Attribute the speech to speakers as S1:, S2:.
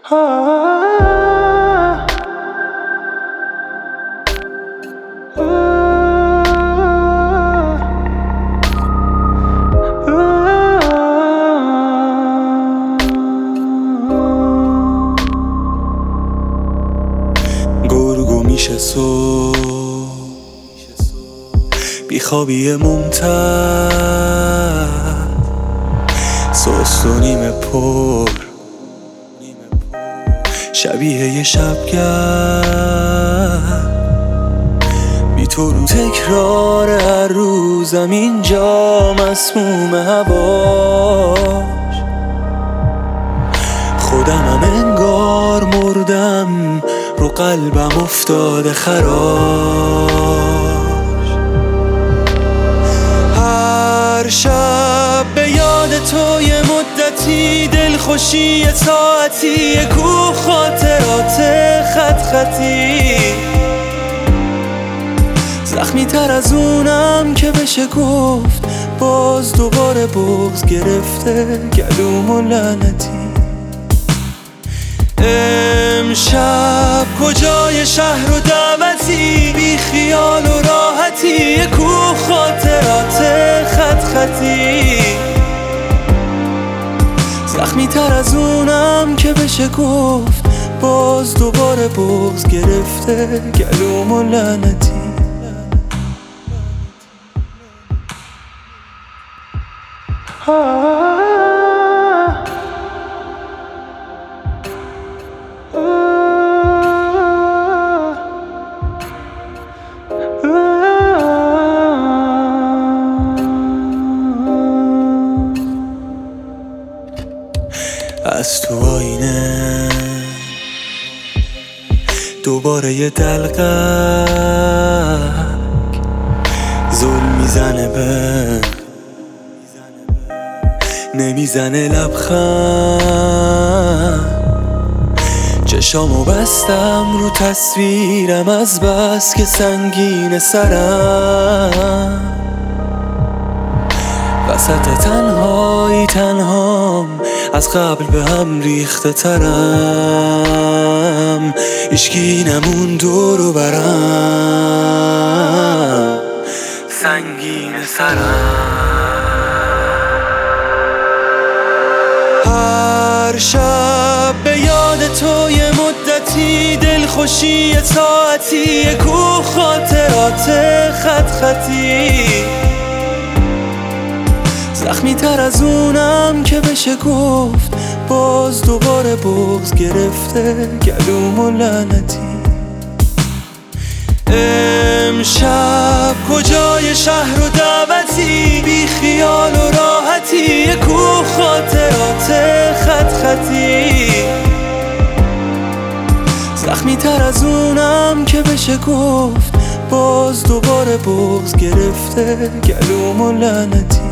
S1: گرگو میشه صبح بیخوابی ممتد سست و نیمه پر شبیه یه شبگرد بی تو رو تکرار هر روزم اینجا مسموم هواش خودمم انگار مردم رو قلبم افتاده خراش هر شب به یاد تو یه مدتی دلخوشی یه ساعتی یه کوه خاطرات خط خطی زخمی تر از اونم که بشه گفت باز دوباره بغض گرفته گلومو لعنتی امشب کجای شهر و دعوتی بی خیال و راحتی یه کوه خاطرات خط خطی زخمی تر از اونم که بشه گفت باز دوباره بغض گرفته گلومو لعنتی از تو آینه دوباره یه دلقک ظلم میزنه به نمیزنه لبخند چشامو بستم رو تصویرم از بس که سنگین سرم وسط تنهایی تنهام از قبل به هم ریخته ترم هیچکی نمون دور و برم سنگین سرم هر شب به یاد تو یه مدتی دلخوشی یه ساعتی یه کوه خاطرات خط خطی زخمی تر از اونم که بشه گفت باز دوباره بغض گرفته گلومو لعنتی امشب کجای شهر و دعوتی بی خیال و راحتی یه کوه خاطرات خط خطی زخمی تر از اونم که بشه گفت باز دوباره بغض گرفته گلومو لعنتی